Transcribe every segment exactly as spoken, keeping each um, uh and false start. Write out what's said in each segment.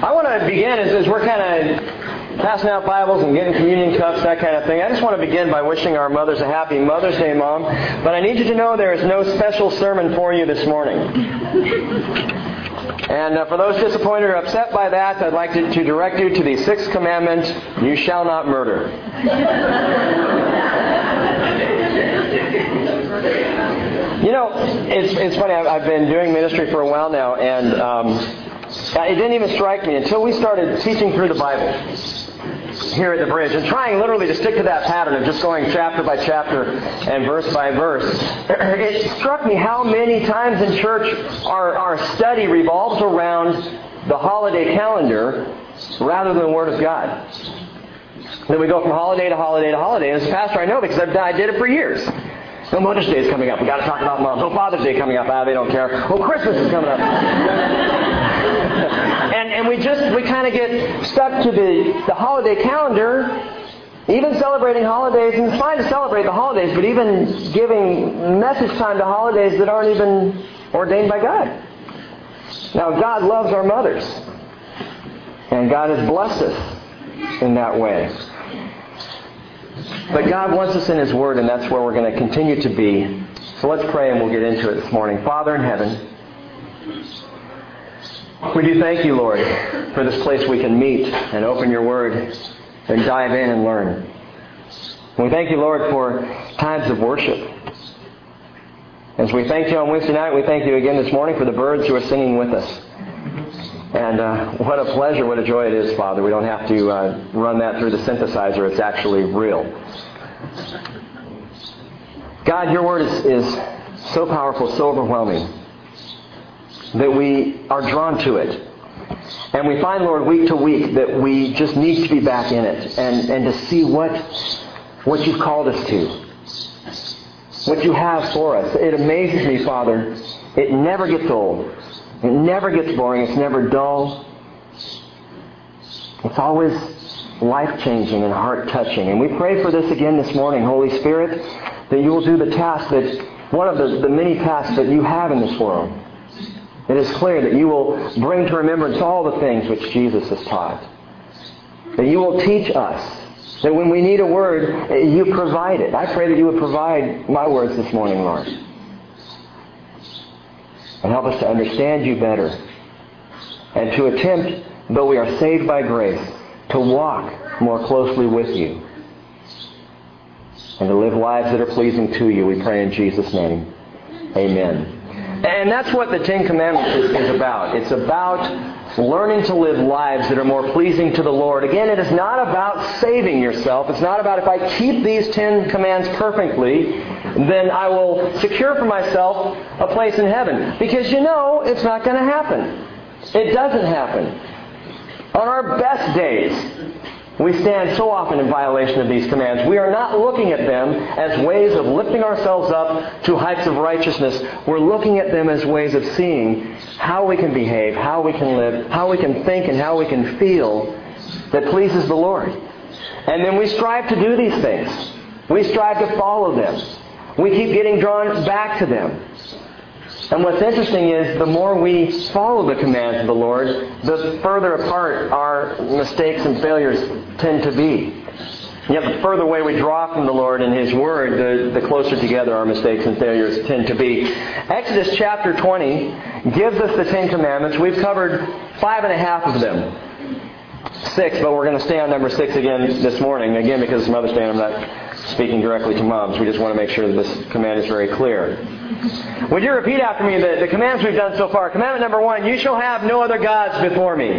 I want to begin as, as we're kind of passing out Bibles and getting communion cups, that kind of thing. I just want to begin by wishing our mothers a happy Mother's Day, Mom. But I need you to know there is no special sermon for you this morning. And uh, for those disappointed or upset by that, I'd like to, to direct you to the sixth commandment, you shall not murder. You know, it's it's funny, I've, I've been doing ministry for a while now, and um, it didn't even strike me until we started teaching through the Bible here at the Bridge, and trying literally to stick to that pattern of just going chapter by chapter and verse by verse. It struck me how many times in church our, our study revolves around the holiday calendar rather than the Word of God. Then we go from holiday to holiday to holiday, and as a pastor I know because I've, I did it for years. Oh, Mother's Day is coming up. We've got to talk about Moms. Oh, Father's Day coming up. Ah, they don't care. Oh, Christmas is coming up. and and we just, we kind of get stuck to the, the holiday calendar, even celebrating holidays. And it's fine to celebrate the holidays, but even giving message time to holidays that aren't even ordained by God. Now, God loves our mothers. And God has blessed us in that way. But God wants us in His Word, and that's where we're going to continue to be. So let's pray and we'll get into it this morning. Father in heaven, we do thank you, Lord, for this place we can meet and open your Word and dive in and learn. We thank you, Lord, for times of worship. As we thank you on Wednesday night, we thank you again this morning for the birds who are singing with us. And uh, what a pleasure, what a joy it is, Father. We don't have to uh, run that through the synthesizer. It's actually real. God, your Word is, is so powerful, so overwhelming, that we are drawn to it. And we find, Lord, week to week that we just need to be back in it and, and to see what, what you've called us to, what you have for us. It amazes me, Father. It never gets old. It never gets boring. It's never dull. It's always life-changing and heart-touching. And we pray for this again this morning, Holy Spirit, that you will do the task that, one of the, the many tasks that you have in this world. It is clear that you will bring to remembrance all the things which Jesus has taught. That you will teach us. That when we need a word, you provide it. I pray that you would provide my words this morning, Lord. And help us to understand you better. And to attempt, though we are saved by grace, to walk more closely with you. And to live lives that are pleasing to you. We pray in Jesus' name. Amen. And that's what the Ten Commandments is, is about. It's about learning to live lives that are more pleasing to the Lord. Again, it is not about saving yourself. It's not about if I keep these Ten Commands perfectly, then I will secure for myself a place in heaven. Because you know it's not going to happen. It doesn't happen. On our best days, we stand so often in violation of these commands. We are not looking at them as ways of lifting ourselves up to heights of righteousness. We're looking at them as ways of seeing how we can behave, how we can live, how we can think, and how we can feel that pleases the Lord. And then we strive to do these things. We strive to follow them. We keep getting drawn back to them. And what's interesting is the more we follow the commands of the Lord, the further apart our mistakes and failures tend to be. Yet the further away we draw from the Lord and His Word, the, the closer together our mistakes and failures tend to be. Exodus chapter twenty gives us the Ten Commandments. We've covered five and a half of them. Six, but we're going to stay on number six again this morning. Again, because it's Mother's Day and I'm not speaking directly to moms. We just want to make sure that this command is very clear. Would you repeat after me the, the commands we've done so far? Commandment number one, you shall have no other gods before me.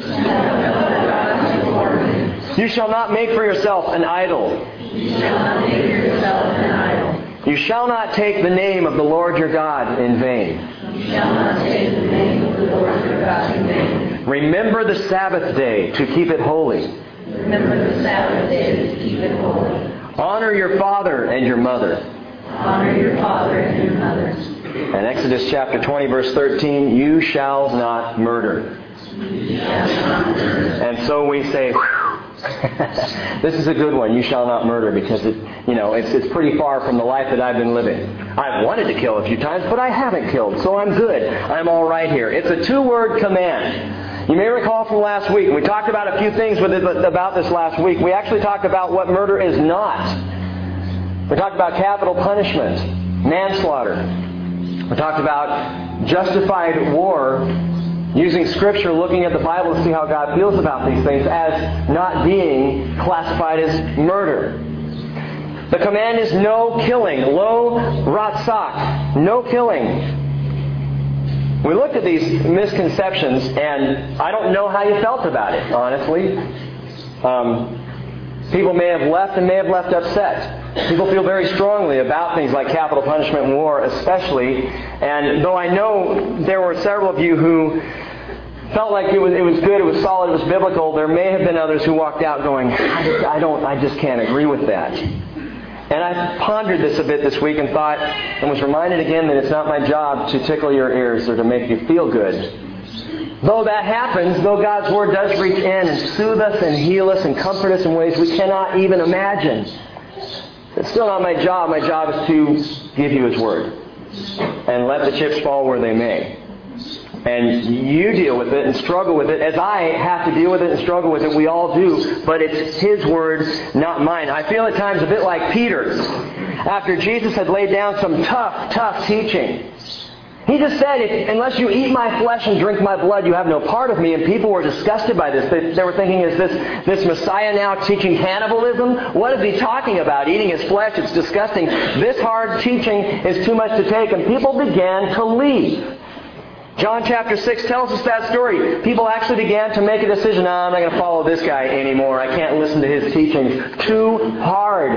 You shall not make for yourself an idol. You shall not make for yourself an idol. You shall not take the name of the Lord your God in vain. You shall not take the name of the Lord your God in vain. Remember the Sabbath day to keep it holy. Remember the Sabbath day to keep it holy. Honor your father and your mother. Honor your father and your mother. And Exodus chapter twenty, verse thirteen, you shall not murder. You shall not murder. And so we say, this is a good one, you shall not murder, because it, you know, it's it's pretty far from the life that I've been living. I've wanted to kill a few times, but I haven't killed, so I'm good. I'm all right here. It's a two-word command. You may recall from last week, we talked about a few things with it, about this last week. We actually talked about what murder is not. We talked about capital punishment, manslaughter. We talked about justified war, using Scripture, looking at the Bible to see how God feels about these things as not being classified as murder. The command is no killing, lo ratsak, no killing. We looked at these misconceptions, and I don't know how you felt about it, honestly. Um, people may have left and may have left upset. People feel very strongly about things like capital punishment and war especially. And though I know there were several of you who felt like it was it was good, it was solid, it was biblical, there may have been others who walked out going, I, I don't, I just can't agree with that. And I pondered this a bit this week and thought, and was reminded again that it's not my job to tickle your ears or to make you feel good. Though that happens, though God's Word does reach in and soothe us and heal us and comfort us in ways we cannot even imagine, it's still not my job. My job is to give you His Word. And let the chips fall where they may. And you deal with it and struggle with it as I have to deal with it and struggle with it. We all do. But it's His Word, not mine. I feel at times a bit like Peter. After Jesus had laid down some tough, tough teaching. He just said, if, unless you eat my flesh and drink my blood, you have no part of me. And people were disgusted by this. They, they were thinking, is this, this Messiah now teaching cannibalism? What is he talking about? Eating his flesh? It's disgusting. This hard teaching is too much to take. And people began to leave. John chapter six tells us that story. People actually began to make a decision, no, I'm not going to follow this guy anymore. I can't listen to his teachings. Too hard.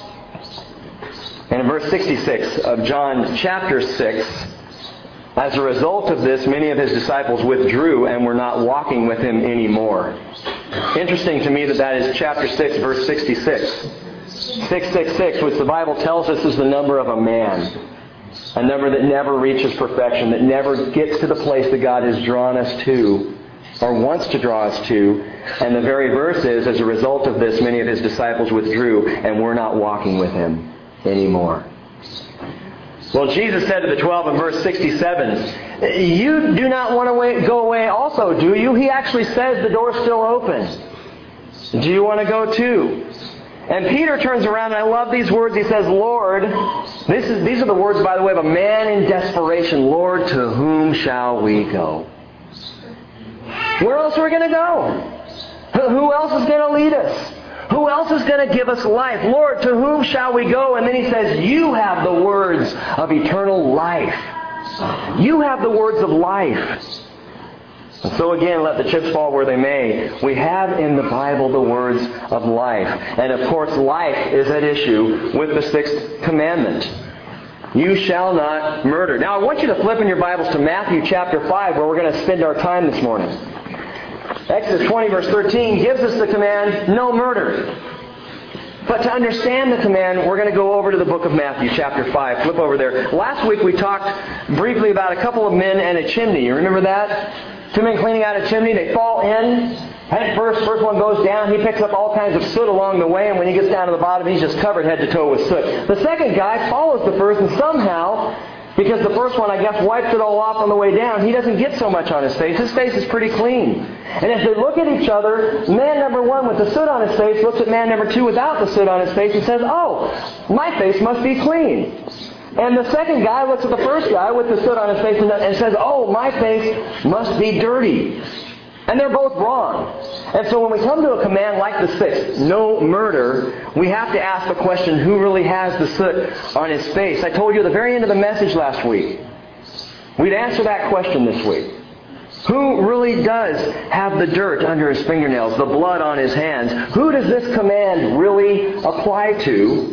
And in verse sixty-six of John chapter six, as a result of this, many of his disciples withdrew and were not walking with him anymore. Interesting to me that that is chapter six, verse sixty-six. six six six, which the Bible tells us is the number of a man. A number that never reaches perfection, that never gets to the place that God has drawn us to, or wants to draw us to. And the very verse is, as a result of this, many of his disciples withdrew and were not walking with him anymore. Well, Jesus said to the twelve in verse sixty-seven, you do not want to go away also, do you? He actually says the door's still open. Do you want to go too? And Peter turns around, and I love these words. He says, Lord, this is, these are the words, by the way, of a man in desperation. Lord, to whom shall we go? Where else are we going to go? Who else is going to lead us? Who else is going to give us life? Lord, to whom shall we go? And then he says, you have the words of eternal life. You have the words of life. And so again, let the chips fall where they may. We have in the Bible the words of life. And of course, life is at issue with the sixth commandment. You shall not murder. Now I want you to flip in your Bibles to Matthew chapter five, where we're going to spend our time this morning. Exodus twenty verse thirteen gives us the command, no murder. But to understand the command, we're going to go over to the book of Matthew, chapter five. Flip over there. Last week we talked briefly about a couple of men and a chimney. You remember that? Two men cleaning out a chimney. They fall in. Head first. First one goes down. He picks up all kinds of soot along the way. And when he gets down to the bottom, he's just covered head to toe with soot. The second guy follows the first, and somehow, because the first one, I guess, wipes it all off on the way down, he doesn't get so much on his face. His face is pretty clean. And as they look at each other, man number one with the soot on his face looks at man number two without the soot on his face and says, oh, my face must be clean. And the second guy looks at the first guy with the soot on his face and says, oh, my face must be dirty. And they're both wrong. And so when we come to a command like the sixth, no murder, we have to ask the question, who really has the soot on his face? I told you at the very end of the message last week, we'd answer that question this week. Who really does have the dirt under his fingernails, the blood on his hands? Who does this command really apply to?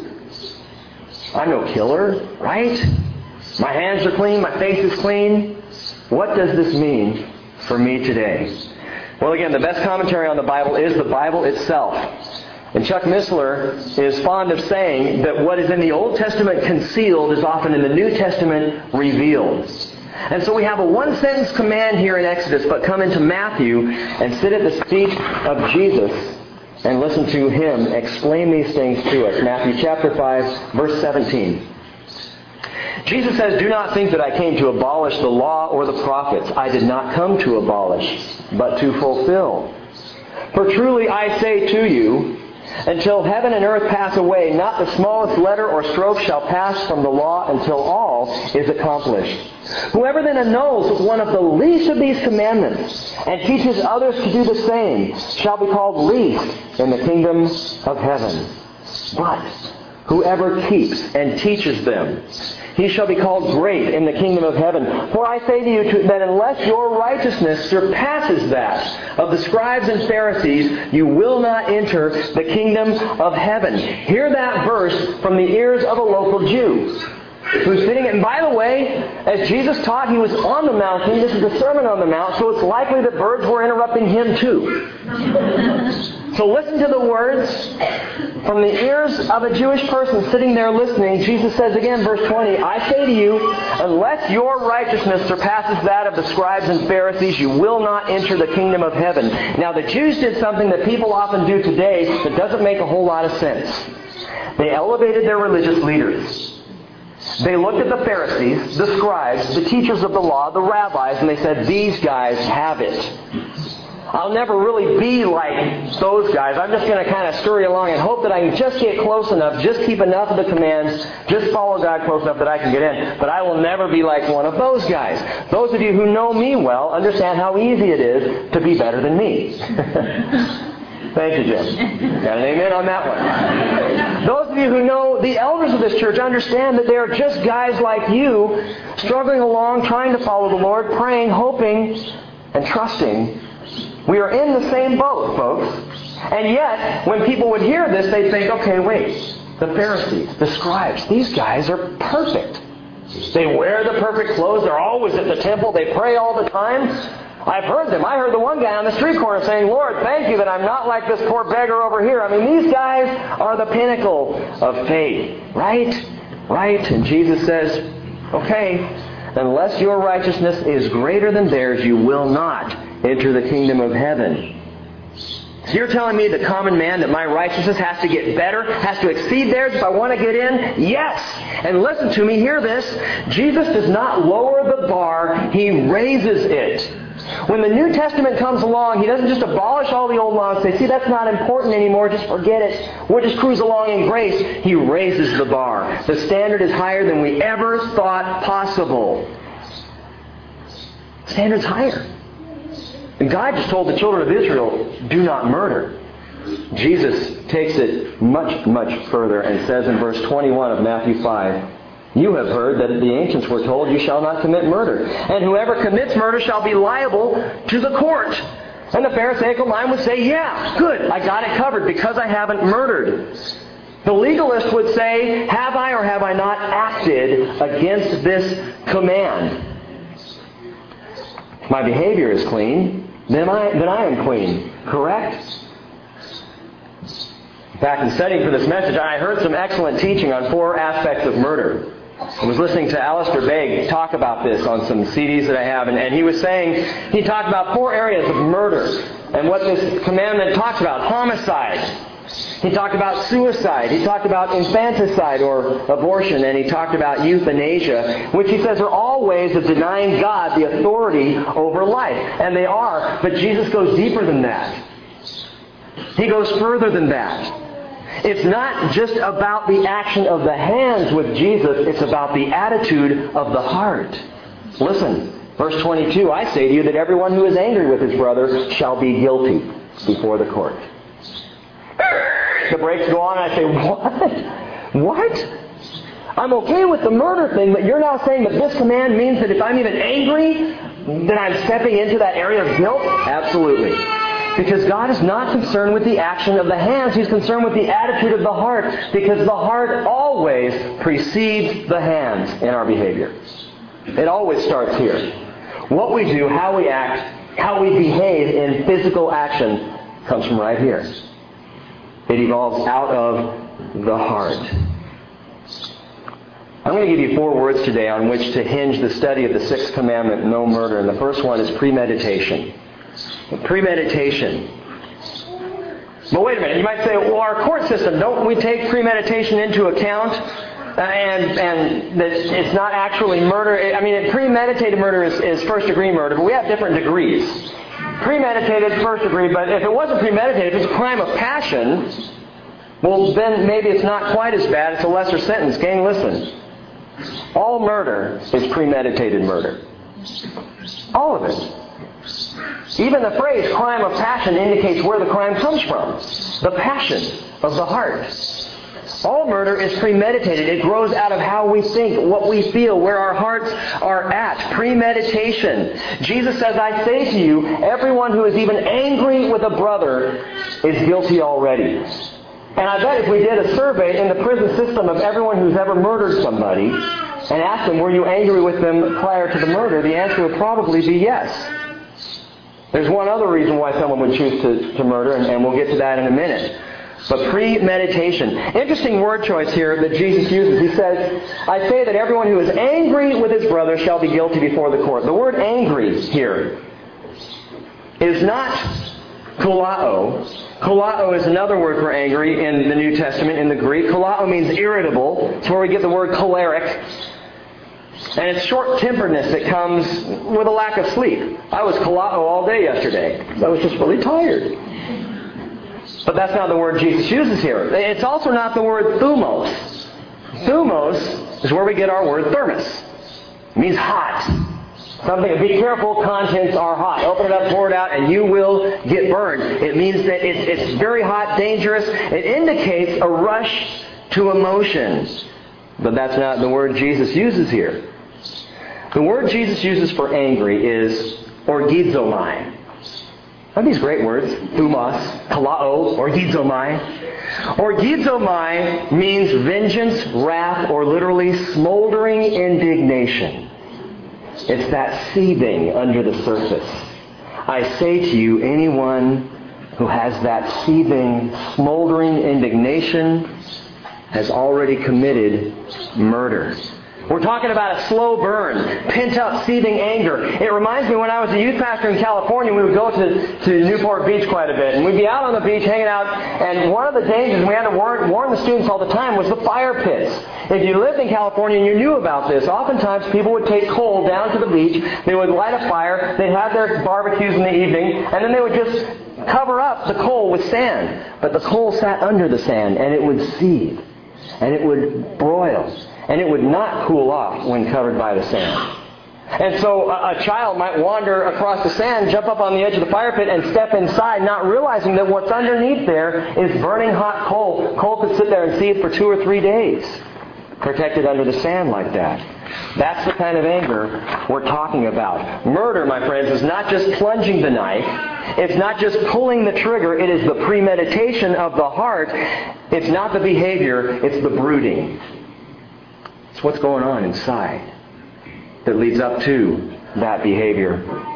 I'm no killer, right? My hands are clean, my face is clean. What does this mean for me today? Well, again, the best commentary on the Bible is the Bible itself. And Chuck Missler is fond of saying that what is in the Old Testament concealed is often in the New Testament revealed. And so we have a one-sentence command here in Exodus, but come into Matthew and sit at the feet of Jesus and listen to Him explain these things to us. Matthew chapter five, verse seventeen. Jesus says, "Do not think that I came to abolish the law or the prophets. I did not come to abolish, but to fulfill. For truly I say to you, until heaven and earth pass away, not the smallest letter or stroke shall pass from the law until all is accomplished. Whoever then annuls one of the least of these commandments and teaches others to do the same shall be called least in the kingdom of heaven. But whoever keeps and teaches them, he shall be called great in the kingdom of heaven. For I say to you to, that unless your righteousness surpasses that of the scribes and Pharisees, you will not enter the kingdom of heaven." Hear that verse from the ears of a local Jew who's sitting. And by the way, as Jesus taught, he was on the mountain. This is the Sermon on the Mount, so it's likely that birds were interrupting him too. So listen to the words from the ears of a Jewish person sitting there listening. Jesus says again, verse twenty, "I say to you, unless your righteousness surpasses that of the scribes and Pharisees, you will not enter the kingdom of heaven." Now the Jews did something that people often do today that doesn't make a whole lot of sense. They elevated their religious leaders. They looked at the Pharisees, the scribes, the teachers of the law, the rabbis, and they said, "These guys have it. I'll never really be like those guys. I'm just going to kind of scurry along and hope that I can just get close enough, just keep enough of the commands, just follow God close enough that I can get in. But I will never be like one of those guys." Those of you who know me well understand how easy it is to be better than me. Thank you, Jim. Got an amen on that one. Those of you who know the elders of this church understand that they are just guys like you, struggling along, trying to follow the Lord, praying, hoping, and trusting. We are in the same boat, folks. And yet, when people would hear this, they'd think, okay, wait, the Pharisees, the scribes, these guys are perfect. They wear the perfect clothes. They're always at the temple. They pray all the time. I've heard them. I heard the one guy on the street corner saying, "Lord, thank you that I'm not like this poor beggar over here." I mean, these guys are the pinnacle of faith. Right? Right? And Jesus says, okay, unless your righteousness is greater than theirs, you will not enter the kingdom of heaven. So you're telling me, the common man, that my righteousness has to get better, has to exceed theirs if I want to get in? Yes! And listen to me, hear this. Jesus does not lower the bar, He raises it. When the New Testament comes along, He doesn't just abolish all the old laws and say, see, that's not important anymore, just forget it. We'll just cruise along in grace. He raises the bar. The standard is higher than we ever thought possible. The standard's higher. And God just told the children of Israel, do not murder. Jesus takes it much, much further and says in verse twenty-one of Matthew five, "You have heard that the ancients were told, you shall not commit murder. And whoever commits murder shall be liable to the court." And the Pharisaical mind would say, yeah, good, I got it covered because I haven't murdered. The legalist would say, have I or have I not acted against this command? If my behavior is clean, then I, then I am clean. Correct? Back in studying for this message, I heard some excellent teaching on four aspects of murder. I was listening to Alistair Begg talk about this on some C Ds that I have, and, and he was saying, he talked about four areas of murder and what this commandment talks about. Homicide. He talked about suicide. He talked about infanticide or abortion, and he talked about euthanasia, which he says are all ways of denying God the authority over life. And they are, but Jesus goes deeper than that. He goes further than that. It's not just about the action of the hands with Jesus, it's about the attitude of the heart. Listen, verse twenty-two, "I say to you that everyone who is angry with his brother shall be guilty before the court." The brakes go on and I say, what? What? I'm okay with the murder thing, but you're now saying that this command means that if I'm even angry, then I'm stepping into that area of guilt? Absolutely. Because God is not concerned with the action of the hands. He's concerned with the attitude of the heart. Because the heart always precedes the hands in our behavior. It always starts here. What we do, how we act, how we behave in physical action comes from right here. It evolves out of the heart. I'm going to give you four words today on which to hinge the study of the sixth commandment, no murder. And the first one is premeditation. Premeditation. But wait a minute, you might say, well, our court system, don't we take premeditation into account? and and that it's not actually murder. I mean, premeditated murder is, is first-degree murder, but we have different degrees. Premeditated is first degree, but if it wasn't premeditated, if it's a crime of passion, well, then maybe it's not quite as bad. It's a lesser sentence. Gang, listen. All murder is premeditated murder. All of it. Even the phrase crime of passion indicates where the crime comes from. The passion of the heart. All murder is premeditated. It grows out of how we think, what we feel, where our hearts are at. Premeditation. Jesus says, I say to you, everyone who is even angry with a brother is guilty already. And I bet if we did a survey in the prison system of everyone who's ever murdered somebody and asked them, were you angry with them prior to the murder, the answer would probably be yes. There's one other reason why someone would choose to, to murder, and, and we'll get to that in a minute. But premeditation. Interesting word choice here that Jesus uses. He says, I say that everyone who is angry with his brother shall be guilty before the court. The word angry here is not kulao. Kulao is another word for angry in the New Testament, in the Greek. Kulao means irritable. It's where we get the word choleric. And it's short-temperedness that comes with a lack of sleep. I was kulao all day yesterday. I was just really tired. But that's not the word Jesus uses here. It's also not the word thumos. Thumos is where we get our word thermos. It means hot. Something, be careful, contents are hot. Open it up, pour it out, and you will get burned. It means that it's, it's very hot, dangerous. It indicates a rush to emotion. But that's not the word Jesus uses here. The word Jesus uses for angry is orgizomai. Aren't these great words? Thumos, kalao, orgizomai. Orgizomai means vengeance, wrath, or literally smoldering indignation. It's that seething under the surface. I say to you, anyone who has that seething, smoldering indignation has already committed murder. We're talking about a slow burn, pent-up, seething anger. It reminds me when I was a youth pastor in California, we would go to, to Newport Beach quite a bit. And we'd be out on the beach hanging out, and one of the dangers we had to warn, warn the students all the time was the fire pits. If you lived in California and you knew about this, oftentimes people would take coal down to the beach, they would light a fire, they'd have their barbecues in the evening, and then they would just cover up the coal with sand. But the coal sat under the sand, and it would seethe, and it would broil. And it would not cool off when covered by the sand. And so a, a child might wander across the sand, jump up on the edge of the fire pit, and step inside, not realizing that what's underneath there is burning hot coal. Coal could sit there and seethe for two or three days, protected under the sand like that. That's the kind of anger we're talking about. Murder, my friends, is not just plunging the knife. It's not just pulling the trigger. It is the premeditation of the heart. It's not the behavior. It's the brooding. It's what's going on inside that leads up to that behavior.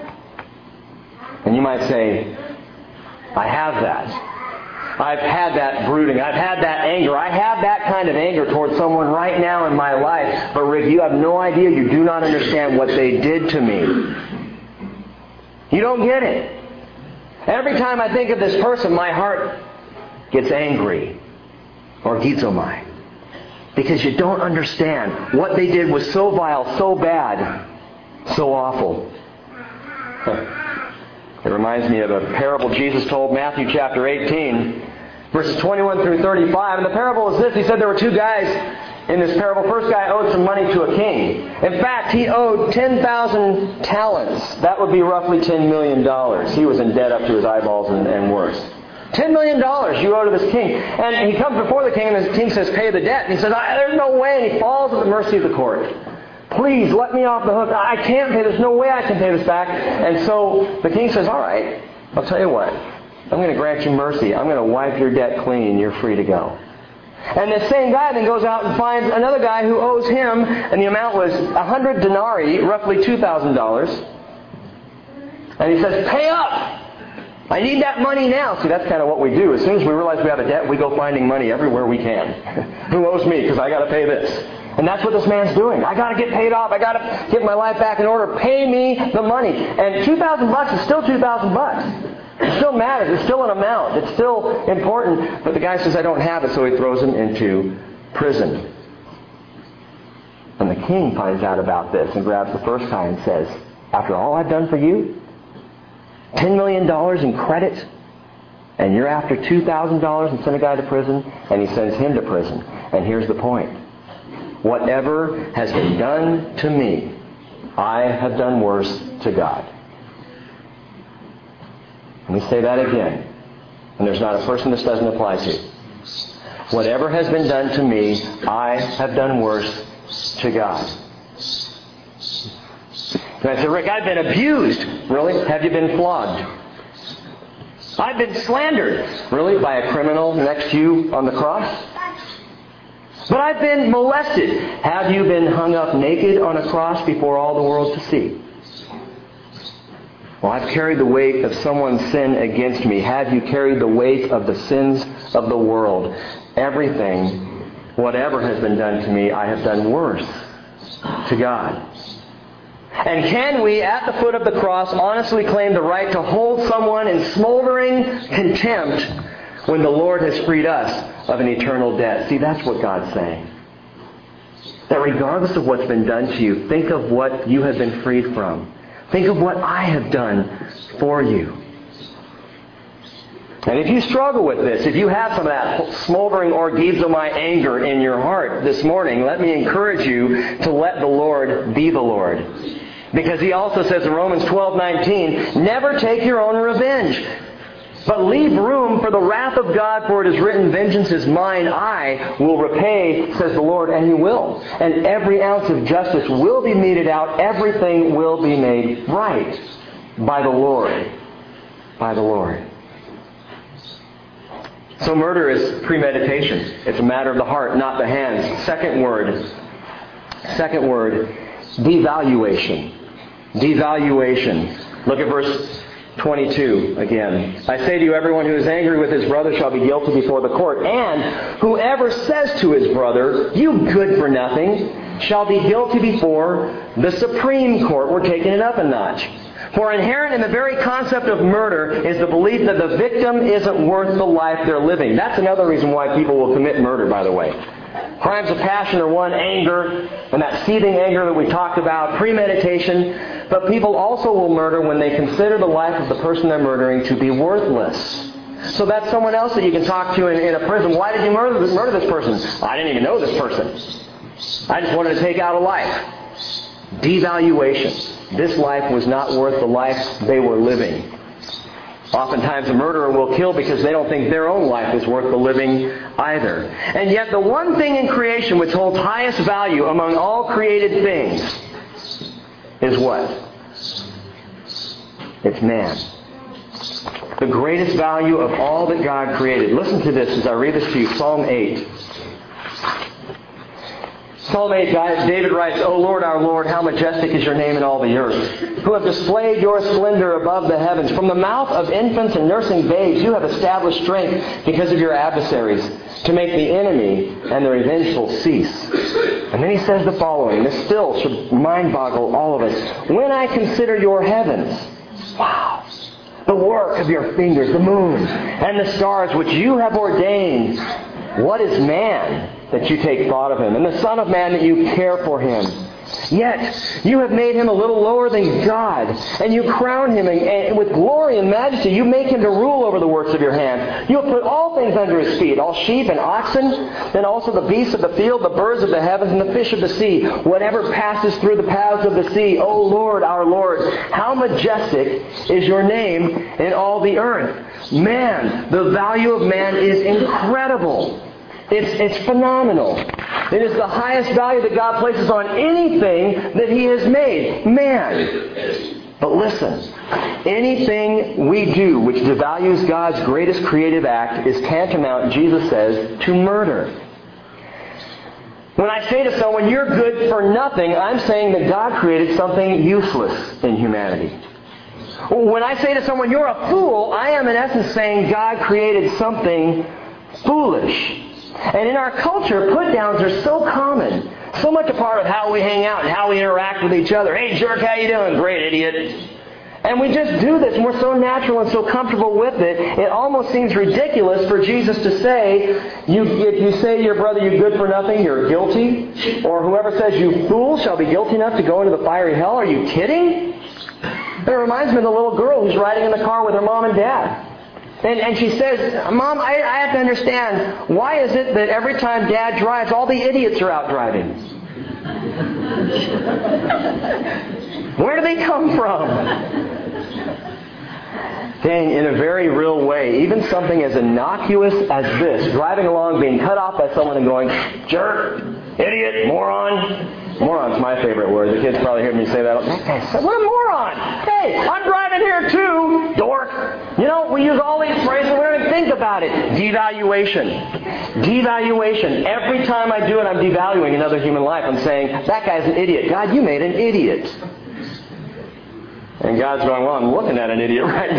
And you might say, I have that. I've had that brooding. I've had that anger. I have that kind of anger towards someone right now in my life. But Rick, you have no idea. You do not understand what they did to me. You don't get it. Every time I think of this person, my heart gets angry. Orgizomai. Because you don't understand. What they did was so vile, so bad, so awful. It reminds me of a parable Jesus told, Matthew chapter eighteen, verses twenty-one through thirty-five. And the parable is this. He said there were two guys in this parable. First guy owed some money to a king. In fact, he owed ten thousand talents. That would be roughly ten million dollars. He was in debt up to his eyeballs and, and worse. Ten million dollars you owe to this king. And he comes before the king, and the king says, pay the debt. And he says, there's no way. And he falls at the mercy of the court. Please, let me off the hook. I can't pay. There's no way I can pay this back. And so the king says, all right, I'll tell you what. I'm going to grant you mercy. I'm going to wipe your debt clean. You're free to go. And this same guy then goes out and finds another guy who owes him, and the amount was one hundred denarii, roughly two thousand dollars. And he says, pay up. I need that money now. See, that's kind of what we do. As soon as we realize we have a debt, we go finding money everywhere we can. Who owes me? Because I got to pay this. And that's what this man's doing. I got to get paid off. I got to get my life back in order. Pay me the money. And two thousand bucks is still two thousand bucks. It still matters. It's still an amount. It's still important. But the guy says, I don't have it, so he throws him into prison. And the king finds out about this and grabs the first guy and says, after all I've done for you, ten million dollars in credit, and you're after two thousand dollars and send a guy to prison? And he sends him to prison. And here's the point. Whatever has been done to me, I have done worse to God. Let me say that again. And there's not a person this doesn't apply to. Whatever has been done to me, I have done worse to God. And I say, Rick, I've been abused. Really? Have you been flogged? I've been slandered. Really? By a criminal next to you on the cross? But I've been molested. Have you been hung up naked on a cross before all the world to see? Well, I've carried the weight of someone's sin against me. Have you carried the weight of the sins of the world? Everything, whatever has been done to me, I have done worse to God. And can we, at the foot of the cross, honestly claim the right to hold someone in smoldering contempt when the Lord has freed us of an eternal debt? See, that's what God's saying. That regardless of what's been done to you, think of what you have been freed from. Think of what I have done for you. And if you struggle with this, if you have some of that smoldering orgies of my anger in your heart this morning, let me encourage you to let the Lord be the Lord. Because He also says in Romans twelve nineteen, never take your own revenge, but leave room for the wrath of God, for it is written, vengeance is mine, I will repay, says the Lord, and He will. And every ounce of justice will be meted out, everything will be made right by the Lord. By the Lord. So murder is premeditation. It's a matter of the heart, not the hands. Second word. Second word, devaluation. Devaluation. Look at verse twenty-two again. I say to you, everyone who is angry with his brother shall be guilty before the court. And whoever says to his brother, you good for nothing, shall be guilty before the Supreme Court. We're taking it up a notch. For inherent in the very concept of murder is the belief that the victim isn't worth the life they're living. That's another reason why people will commit murder, by the way. Crimes of passion are one, anger, and that seething anger that we talked about, premeditation. But people also will murder when they consider the life of the person they're murdering to be worthless. So that's someone else that you can talk to in, in a prison. Why did you murder, murder this person? I didn't even know this person. I just wanted to take out a life. Devaluation. This life was not worth the life they were living. Oftentimes a murderer will kill because they don't think their own life is worth the living either. And yet the one thing in creation which holds highest value among all created things is what? It's man. The greatest value of all that God created. Listen to this as I read this to you. Psalm eight. Psalm eight, David writes, O Lord, our Lord, how majestic is your name in all the earth, who have displayed your splendor above the heavens. From the mouth of infants and nursing babes, you have established strength because of your adversaries, to make the enemy and the revengeful cease. And then he says the following, this still should mind-boggle all of us. When I consider your heavens, wow, the work of your fingers, the moon, and the stars which you have ordained, what is man that you take thought of him, and the Son of Man that you care for him? Yet you have made him a little lower than God, and you crown him with glory and majesty. You make him to rule over the works of your hand. You have put all things under his feet, all sheep and oxen, and also the beasts of the field, the birds of the heavens, and the fish of the sea, whatever passes through the paths of the sea. O Lord, our Lord, how majestic is your name in all the earth. Man, the value of man is incredible. It's, it's phenomenal. It is the highest value that God places on anything that He has made. Man. But listen, anything we do which devalues God's greatest creative act is tantamount, Jesus says, to murder. When I say to someone, you're good for nothing, I'm saying that God created something useless in humanity. When I say to someone, you're a fool, I am in essence saying God created something foolish. And in our culture, put-downs are so common. So much a part of how we hang out and how we interact with each other. Hey, jerk, how you doing? Great, idiot. And, And we just do this, and we're so natural and so comfortable with it, it almost seems ridiculous for Jesus to say, you, if you say to your brother, you good for nothing, you're guilty. Or whoever says, you fool, shall be guilty enough to go into the fiery hell. Are you kidding? It reminds me of the little girl who's riding in the car with her mom and dad. And, and she says, Mom, I, I have to understand, why is it that every time Dad drives, all the idiots are out driving? Where do they come from? Dang, in a very real way, even something as innocuous as this, driving along, being cut off by someone and going, jerk, idiot, moron. Moron's my favorite word. The kids probably hear me say that. That guy said, what a moron. Hey, I'm driving here too, dork. You know, we use all these phrases. We don't even think about it. Devaluation. Devaluation. Every time I do it, I'm devaluing another human life. I'm saying, that guy's an idiot. God, you made an idiot. And God's going, well, I'm looking at an idiot right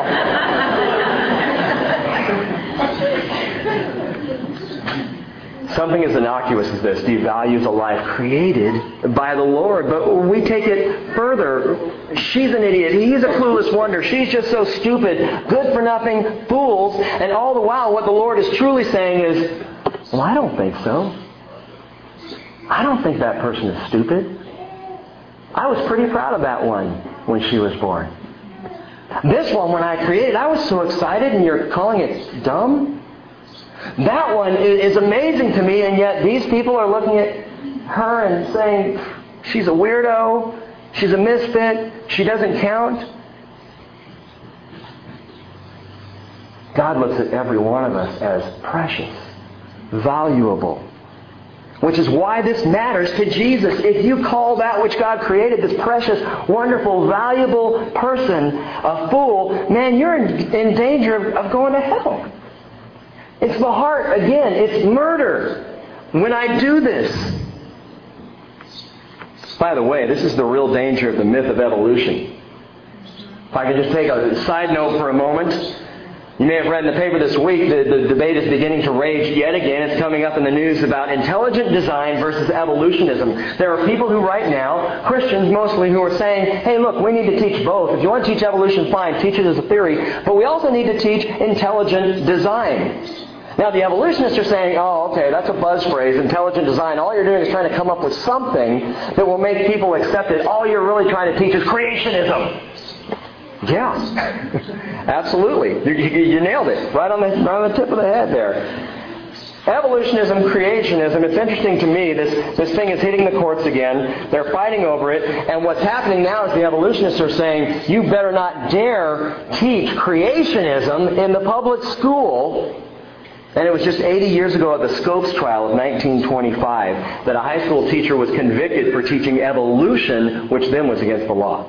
now. Something as innocuous as this devalues a life created by the Lord. But we take it further. She's an idiot. He's a clueless wonder. She's just so stupid. Good for nothing. Fools. And all the while, what the Lord is truly saying is, well, I don't think so. I don't think that person is stupid. I was pretty proud of that one when she was born. This one, when I created, I was so excited, and you're calling it dumb? That one is amazing to me, and yet these people are looking at her and saying, she's a weirdo, she's a misfit, she doesn't count. God looks at every one of us as precious, valuable, which is why this matters to Jesus. If you call that which God created, this precious, wonderful, valuable person, a fool, man, you're in, in danger of, of going to hell. It's the heart, again, it's murder when I do this. By the way, this is the real danger of the myth of evolution. If I could just take a side note for a moment. You may have read in the paper this week that the debate is beginning to rage yet again. It's coming up in the news about intelligent design versus evolutionism. There are people who right now, Christians mostly, who are saying, hey, look, we need to teach both. If you want to teach evolution, fine, teach it as a theory. But we also need to teach intelligent design. Now, the evolutionists are saying, oh, okay, that's a buzz phrase, intelligent design. All you're doing is trying to come up with something that will make people accept it. All you're really trying to teach is creationism. Yeah, absolutely. You, you, you nailed it. Right on the right on the tip of the head there. Evolutionism, creationism, it's interesting to me, this, this thing is hitting the courts again. They're fighting over it. And what's happening now is the evolutionists are saying, you better not dare teach creationism in the public school. And it was just eighty years ago at the Scopes trial of nineteen twenty-five that a high school teacher was convicted for teaching evolution, which then was against the law.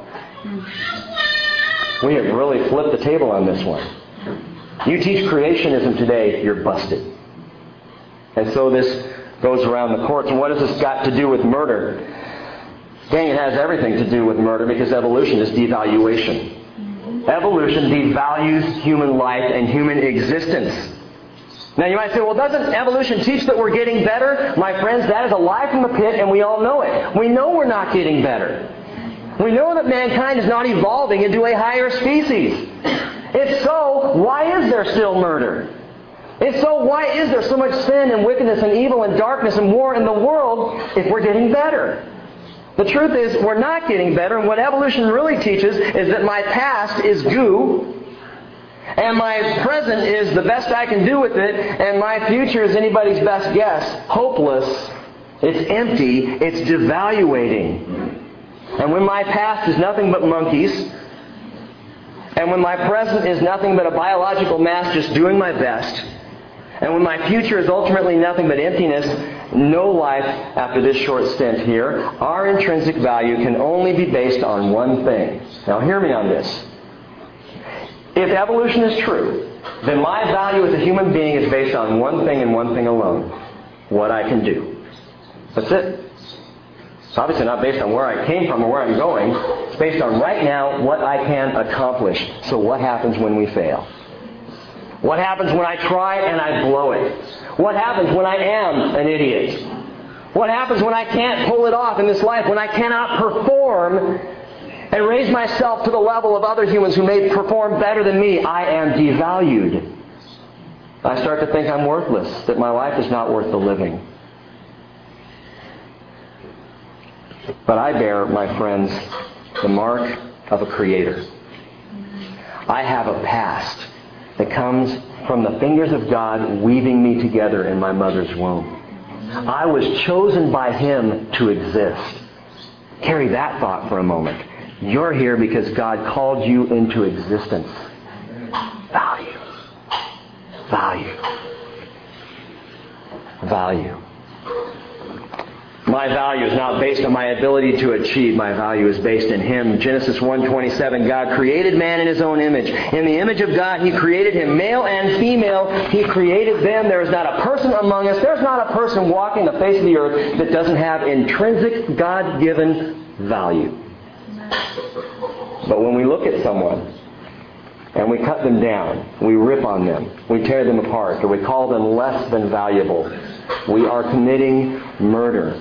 We have really flipped the table on this one. You teach creationism today, you're busted. And so this goes around the courts. And what has this got to do with murder? Dang, it has everything to do with murder because evolution is devaluation. Evolution devalues human life and human existence. Now you might say, well, doesn't evolution teach that we're getting better? My friends, that is a lie from the pit, and we all know it. We know we're not getting better. We know that mankind is not evolving into a higher species. If so, why is there still murder? If so, why is there so much sin and wickedness and evil and darkness and war in the world if we're getting better? The truth is, we're not getting better, and what evolution really teaches is that my past is goo, and my present is the best I can do with it, and my future is anybody's best guess. Hopeless. It's empty. It's devaluating. And when my past is nothing but monkeys, and when my present is nothing but a biological mass just doing my best, and when my future is ultimately nothing but emptiness, no life after this short stint here, our intrinsic value can only be based on one thing. Now hear me on this. If evolution is true, then my value as a human being is based on one thing and one thing alone. What I can do. That's it. It's obviously not based on where I came from or where I'm going. It's based on right now what I can accomplish. So what happens when we fail? What happens when I try and I blow it? What happens when I am an idiot? What happens when I can't pull it off in this life? When I cannot perform and raise myself to the level of other humans who may perform better than me, I am devalued. I start to think I'm worthless, that my life is not worth the living. But I bear, my friends, the mark of a Creator. I have a past that comes from the fingers of God weaving me together in my mother's womb. I was chosen by Him to exist. Carry that thought for a moment. You're here because God called you into existence. Value. Value. Value. My value is not based on my ability to achieve. My value is based in Him. Genesis one twenty-seven, God created man in His own image. In the image of God, He created him. Male and female, He created them. There is not a person among us, there's not a person walking the face of the earth that doesn't have intrinsic, God-given value. But when we look at someone and we cut them down, we rip on them, we tear them apart, or we call them less than valuable, we are committing murder.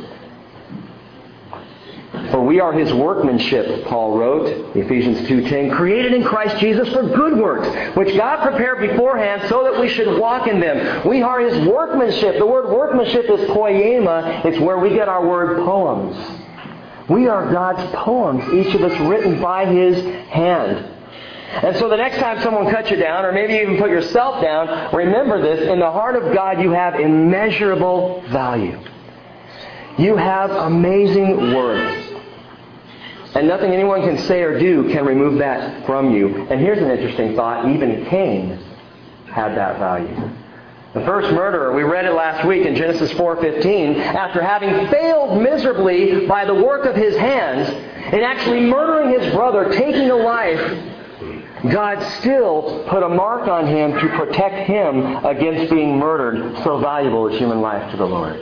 For we are His workmanship, Paul wrote, Ephesians two ten, created in Christ Jesus for good works, which God prepared beforehand so that we should walk in them. We are His workmanship. The word workmanship is poema. It's where we get our word poems. We are God's poems, each of us written by His hand. And so the next time someone cuts you down, or maybe you even put yourself down, remember this, in the heart of God you have immeasurable value. You have amazing worth. And nothing anyone can say or do can remove that from you. And here's an interesting thought. Even Cain had that value. The first murderer, we read it last week in Genesis four fifteen, after having failed miserably by the work of his hands, in actually murdering his brother, taking a life, God still put a mark on him to protect him against being murdered. So valuable is human life to the Lord.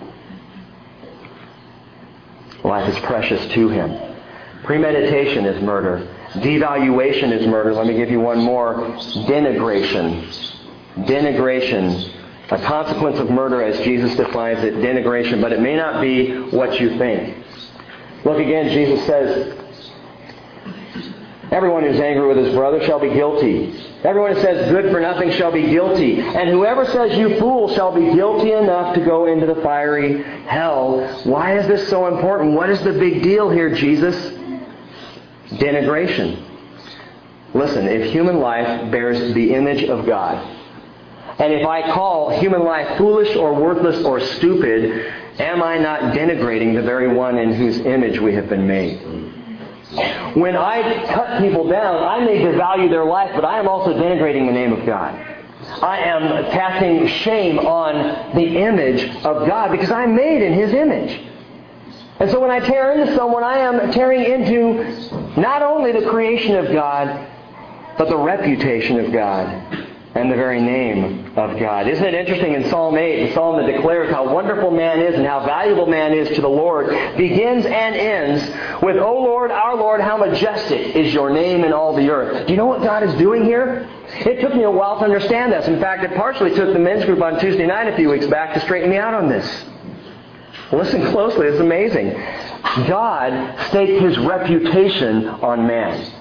Life is precious to Him. Premeditation is murder. Devaluation is murder. Let me give you one more. Denigration. Denigration. A consequence of murder as Jesus defines it. Denigration. But it may not be what you think. Look again, Jesus says, everyone who's angry with his brother shall be guilty. Everyone who says good for nothing shall be guilty. And whoever says you fool shall be guilty enough to go into the fiery hell. Why is this so important? What is the big deal here, Jesus? Denigration. Listen, if human life bears the image of God, and if I call human life foolish or worthless or stupid, am I not denigrating the very one in whose image we have been made? When I cut people down, I may devalue their life, but I am also denigrating the name of God. I am casting shame on the image of God because I'm made in His image. And so when I tear into someone, I am tearing into not only the creation of God, but the reputation of God and the very name of God. Isn't it interesting in Psalm eight, the psalm that declares how wonderful man is and how valuable man is to the Lord, begins and ends with, O Lord, our Lord, how majestic is your name in all the earth. Do you know what God is doing here? It took me a while to understand this. In fact, it partially took the men's group on Tuesday night a few weeks back to straighten me out on this. Listen closely, it's amazing. God staked His reputation on man.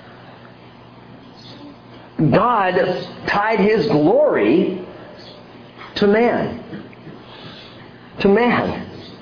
God tied His glory to man. To man.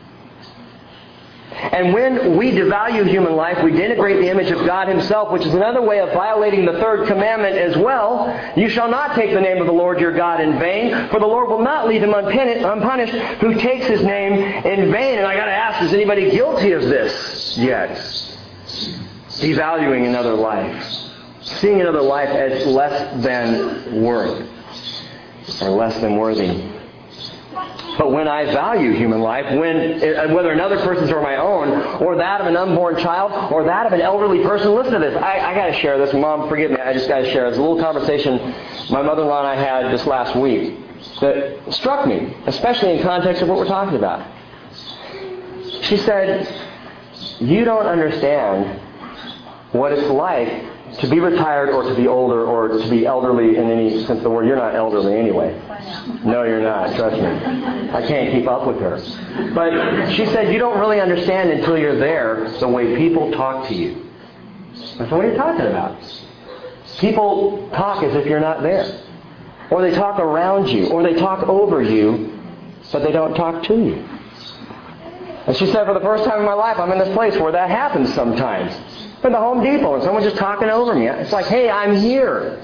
And when we devalue human life, we denigrate the image of God Himself, which is another way of violating the third commandment as well. You shall not take the name of the Lord your God in vain, for the Lord will not leave him unpunished who takes His name in vain. And I got to ask, is anybody guilty of this yet? Devaluing another life. Seeing another life as less than worth, or less than worthy. But when I value human life, when whether another person's or my own, or that of an unborn child, or that of an elderly person, listen to this. I, I got to share this. Mom, forgive me. I just got to share. It's a little conversation my mother-in-law and I had just last week that struck me, especially in context of what we're talking about. She said, "You don't understand what it's like to be retired or to be older or to be elderly in any sense of the word." You're not elderly anyway. No, you're not. Trust me. I can't keep up with her. But she said, you don't really understand until you're there the way people talk to you. I said, what are you talking about? People talk as if you're not there. Or they talk around you. Or they talk over you, but they don't talk to you. And she said, for the first time in my life, I'm in this place where that happens sometimes. I'm at the Home Depot and someone's just talking over me. It's like, hey, I'm here.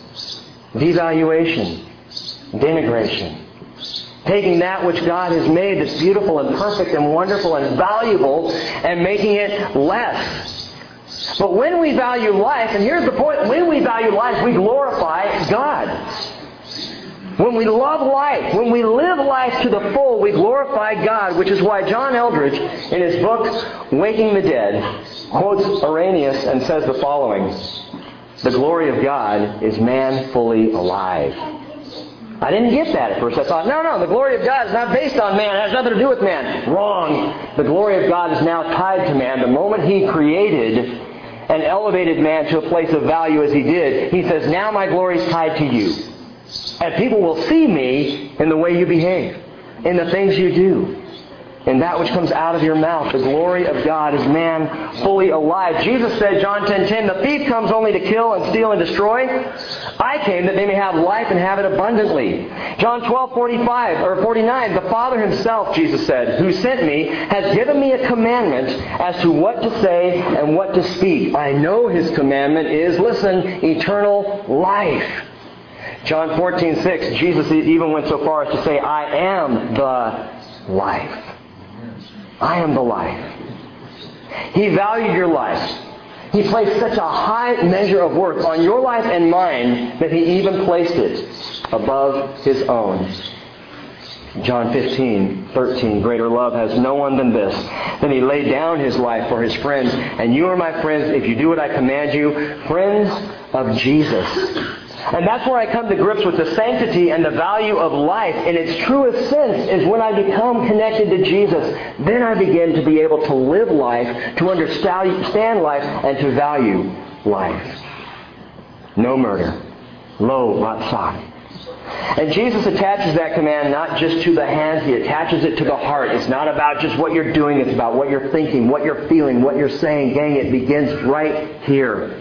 Devaluation. Denigration. Taking that which God has made that's beautiful and perfect and wonderful and valuable and making it less. But when we value life, and here's the point, when we value life, we glorify God. When we love life, when we live life to the full, we glorify God, which is why John Eldredge, in his book, Waking the Dead, quotes Irenaeus and says the following, the glory of God is man fully alive. I didn't get that at first. I thought, no, no, the glory of God is not based on man. It has nothing to do with man. Wrong. The glory of God is now tied to man. The moment He created and elevated man to a place of value as He did, He says, now my glory is tied to you. And people will see me in the way you behave, in the things you do, in that which comes out of your mouth. The glory of God is man fully alive. Jesus said, John ten ten, the thief comes only to kill and steal and destroy. I came that they may have life and have it abundantly. John twelve forty-five or forty-nine, the Father Himself, Jesus said, who sent me, has given me a commandment as to what to say and what to speak. I know His commandment is, listen, eternal life. John fourteen six, Jesus even went so far as to say, I am the life. I am the life. He valued your life. He placed such a high measure of worth on your life and mine that He even placed it above His own. John fifteen thirteen, greater love has no one than this, that He laid down His life for His friends. And you are my friends if you do what I command you, friends of Jesus. And that's where I come to grips with the sanctity and the value of life in its truest sense is when I become connected to Jesus. Then I begin to be able to live life, to understand life, and to value life. No murder. Lo, ratzak. And Jesus attaches that command not just to the hands, He attaches it to the heart. It's not about just what you're doing, it's about what you're thinking, what you're feeling, what you're saying. Gang, it begins right here.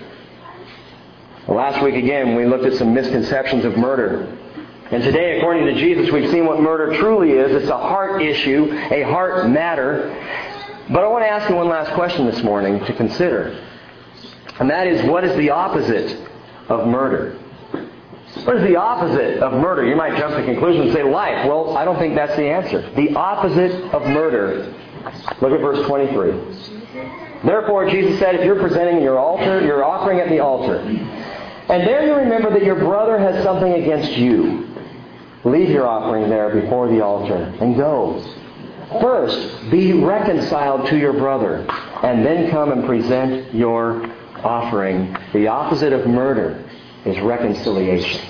Last week again, we looked at some misconceptions of murder. And today, according to Jesus, we've seen what murder truly is. It's a heart issue, a heart matter. But I want to ask you one last question this morning to consider. And that is, what is the opposite of murder? What is the opposite of murder? You might jump to conclusions and say life. Well, I don't think that's the answer. The opposite of murder. Look at verse twenty-three. Therefore, Jesus said, if you're presenting your altar, your offering at the altar, and there you remember that your brother has something against you, leave your offering there before the altar and go. First, be reconciled to your brother, and then come and present your offering. The opposite of murder is reconciliation.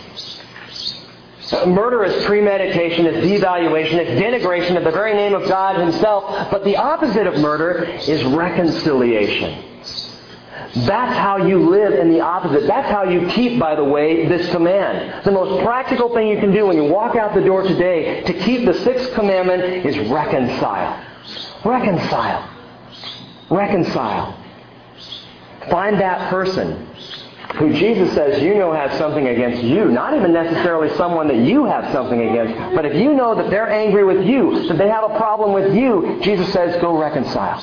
Murder is premeditation, it's devaluation, it's denigration of the very name of God Himself. But the opposite of murder is reconciliation. That's how you live in the opposite. That's how you keep, by the way, this command. The most practical thing you can do when you walk out the door today to keep the sixth commandment is reconcile. Reconcile. Reconcile. Find that person who Jesus says you know has something against you. Not even necessarily someone that you have something against. But if you know that they're angry with you, that they have a problem with you, Jesus says go reconcile.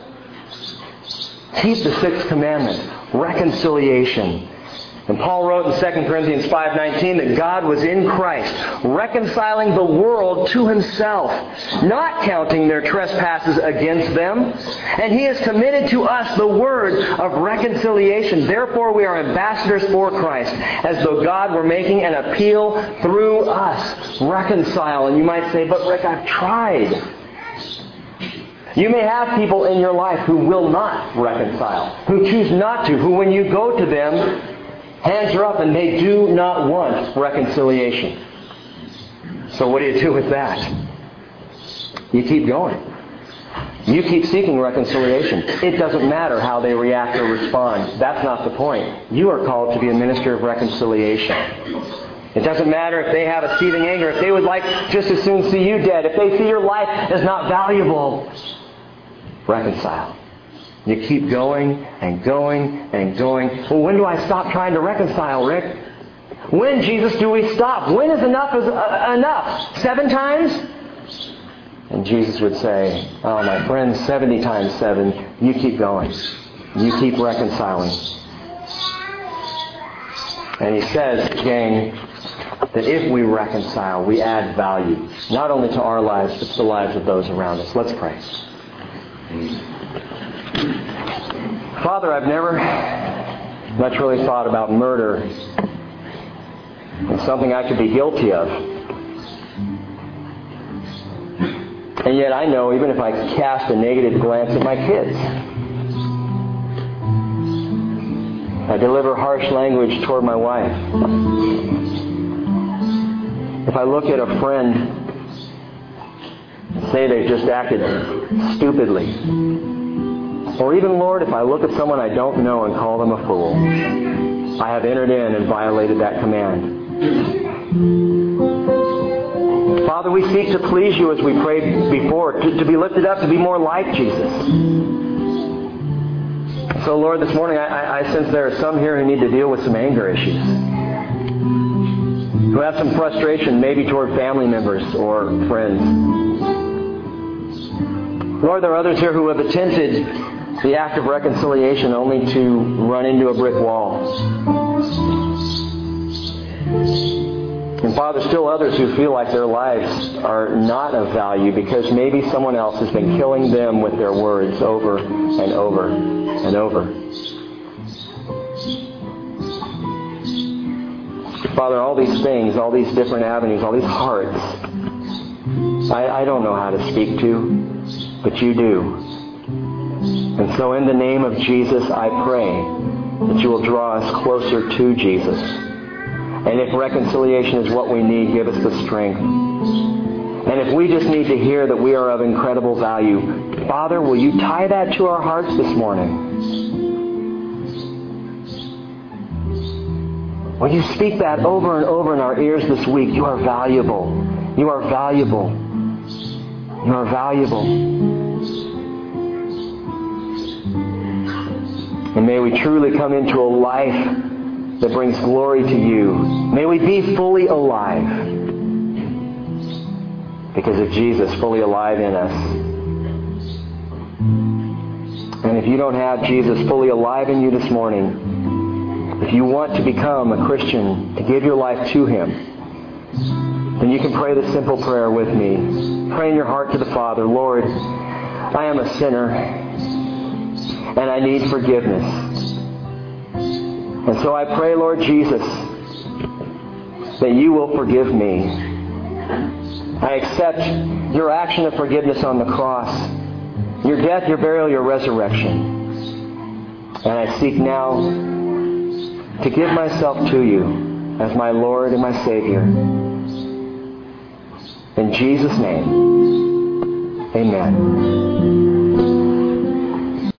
Keep the sixth commandment. Reconciliation. And Paul wrote in Second Corinthians five nineteen that God was in Christ, reconciling the world to Himself, not counting their trespasses against them. And He has committed to us the word of reconciliation. Therefore we are ambassadors for Christ, as though God were making an appeal through us. Reconcile. And you might say, but Rick, I've tried. You may have people in your life who will not reconcile, who choose not to, who when you go to them, hands are up and they do not want reconciliation. So what do you do with that? You keep going. You keep seeking reconciliation. It doesn't matter how they react or respond. That's not the point. You are called to be a minister of reconciliation. It doesn't matter if they have a seething anger, if they would like just as soon see you dead, if they see your life as not valuable. Reconcile. You keep going and going and going. Well, when do I stop trying to reconcile, Rick? When, Jesus, do we stop? When is enough is uh, enough? Seven times? And Jesus would say, oh, my friend, seventy times seven, you keep going. You keep reconciling. And he says, gang, that if we reconcile, we add value, not only to our lives, but to the lives of those around us. Let's pray. Father, I've never much really thought about murder as something I could be guilty of. And yet I know, even if I cast a negative glance at my kids, I deliver harsh language toward my wife, if I look at a friend and say they've just acted stupidly, or even, Lord, if I look at someone I don't know and call them a fool, I have entered in and violated that command. Father, we seek to please you as we prayed before, to, to be lifted up, to be more like Jesus. So, Lord, this morning I, I sense there are some here who need to deal with some anger issues, who have some frustration maybe toward family members or friends. Lord, there are others here who have attempted the act of reconciliation only to run into a brick wall. And Father, still others who feel like their lives are not of value because maybe someone else has been killing them with their words over and over and over. Father, all these things, all these different avenues, all these hearts, I, I don't know how to speak to, but you do. And so in the name of Jesus, I pray that you will draw us closer to Jesus. And if reconciliation is what we need, give us the strength. And if we just need to hear that we are of incredible value, Father, will you tie that to our hearts this morning? Will you speak that over and over in our ears this week? You are valuable. You are valuable. You are valuable. And may we truly come into a life that brings glory to you. May we be fully alive because of Jesus fully alive in us. And if you don't have Jesus fully alive in you this morning, if you want to become a Christian, to give your life to Him, then you can pray this simple prayer with me. Pray in your heart to the Father, Lord, I am a sinner and I need forgiveness. And so I pray, Lord Jesus, that you will forgive me. I accept your action of forgiveness on the cross, your death, your burial, your resurrection. And I seek now to give myself to you as my Lord and my Savior. In Jesus' name, amen.